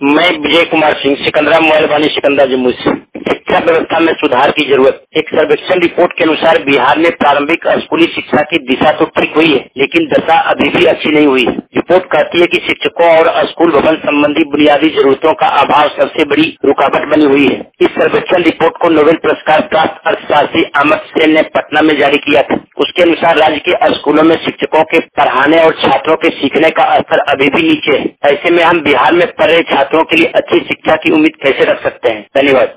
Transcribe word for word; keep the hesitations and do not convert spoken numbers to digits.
मैं विजय कुमार सिंह, सिकंदरा मोबाइल वाणी, सिकंदरा जम्मू से। शिक्षा व्यवस्था में सुधार की जरूरत। एक सर्वेक्षण रिपोर्ट के अनुसार बिहार में प्रारंभिक स्कूली शिक्षा की दिशा तो ठीक हुई है, लेकिन दशा अभी भी अच्छी नहीं हुई है। रिपोर्ट कहती है कि शिक्षकों और स्कूल भवन संबंधी बुनियादी जरूरतों का अभाव सबसे बड़ी रुकावट बनी हुई है। इस सर्वेक्षण रिपोर्ट को नोबेल पुरस्कार प्राप्त अर्थशास्त्री अमित सेन ने पटना में जारी किया था। उसके अनुसार राज्य के स्कूलों में शिक्षकों के पढ़ाने और छात्रों के सीखने का स्तर अभी भी नीचे है। ऐसे में हम बिहार में पढ़ रहे छात्रों के लिए अच्छी शिक्षा की उम्मीद कैसे रख सकते हैं। धन्यवाद।